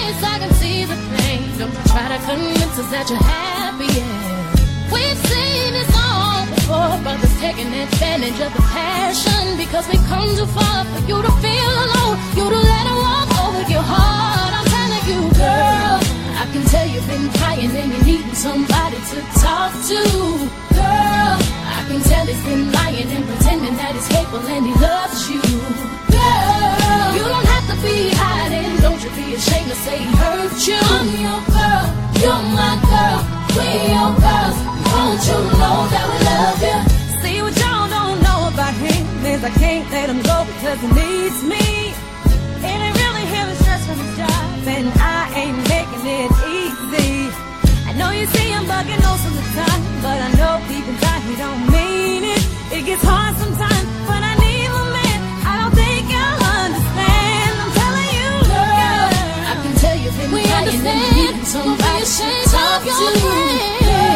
face, I can see the pain. Don't try to convince us that you're happy, yeah. We've seen this all before, brothers taking advantage of the passion. Because we come too far for you to feel alone, you to let it walk over your heart. I'm telling you, girl, I can tell you've been crying and you're needing somebody to talk to. Girl, I can tell he's been lying and pretending that he's faithful and he loves you. Girl, you don't have to be hiding, don't you be ashamed to say he hurt you. I'm your girl, you're my girl, we're your girls. Won't you know that we love you? See, what y'all don't know about him is I can't let him go because he needs me. And he really healing stress from his job, and I ain't making it easy. I know you see him bugging most of the time, but I know deep inside he don't mean it. It gets hard sometimes, but I need a man. I don't think you'll understand. I'm telling you, girl, I can tell you've been crying and you need somebody to talk to.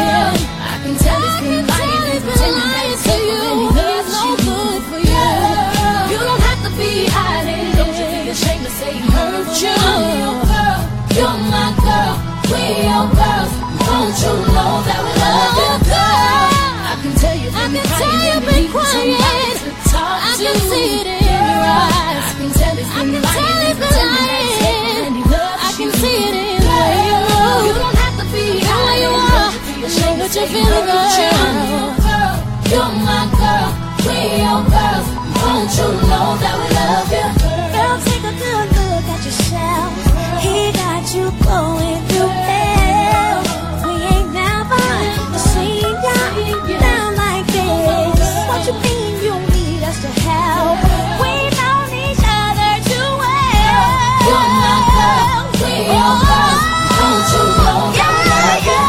I can tell he's been lying and pretending that he's faithful and he loves no good for you. You don't have to be hiding, don't you be ashamed to say he hurt you. I'm your girl, you're my girl, we're your girls. Won't you know that we love you, girl? I can tell you've been crying and you need somebody to talk to. I can see it in your eyes. I can tell he's been lying and pretending that he's faithful and he loves you. I can see it in the way you move. You don't have to be hiding, ashamed that you feel good. I'm your girl, you're my girl, we're your girls. Won't you know that we love you? Girl, take a good look at yourself. He got you going through hell. We ain't never seen you down like this. What you mean you need us to help? We know each other too well. You're my girl, we're your girls. Won't you know that we love you?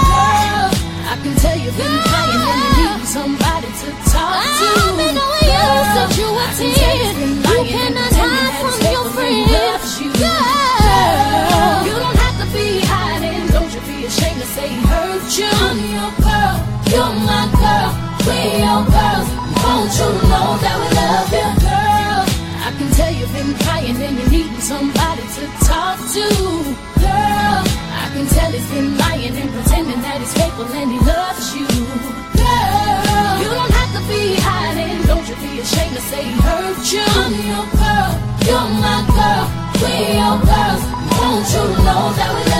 I can tell you've been crying and you need somebody to talk to. I've been knowing you since you were 10. You cannot hide from your friends. Girl, you don't have to be hiding, don't you be ashamed to say he hurt you. I'm your girl, you're my girl, we're your girls. Won't you know that we love you? Girl, I can tell you've been crying and you needing somebody to talk to. Girl, I can tell he's been lying and pretending that he's faithful and he loves you. Girl, you don't have to be hiding, don't you be ashamed to say he hurt you. I'm your girl, you're my girl, we're your girls. Won't you know that we